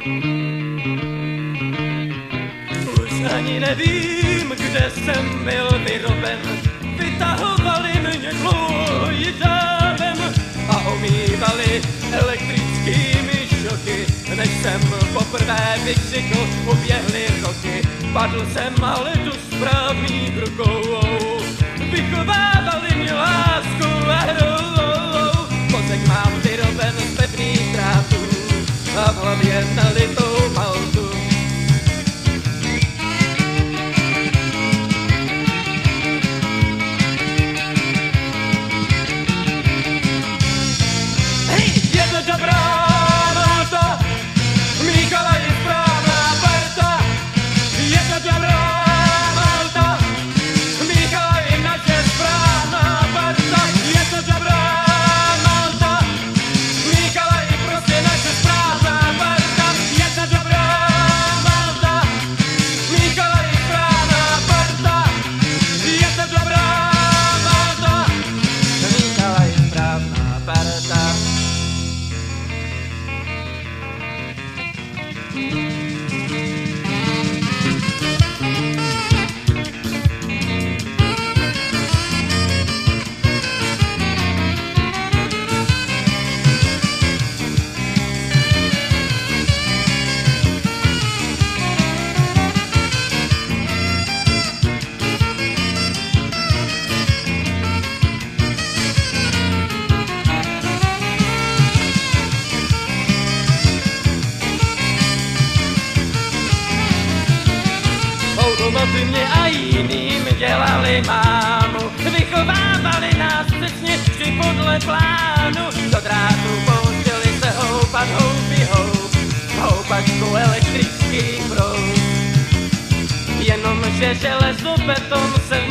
Už ani nevím, kde jsem byl vyroben. Vytahovali mě dlouhý žádem a omývali elektrickými šoky. Než jsem poprvé vykřikl, uběhly roky. Padl jsem, ale tu správných rukou. Vychovávali mě lásku a hrou. Mozek mám vyroben z pevných drátů a v hlavě nalitou maltu. Ty mě a jiným dělali mámu, vychovávali nás přesně vždy podle plánu. Do drátu pouštěli se houpat houby houp, houpačku elektrický proud. Jenomže železo beton se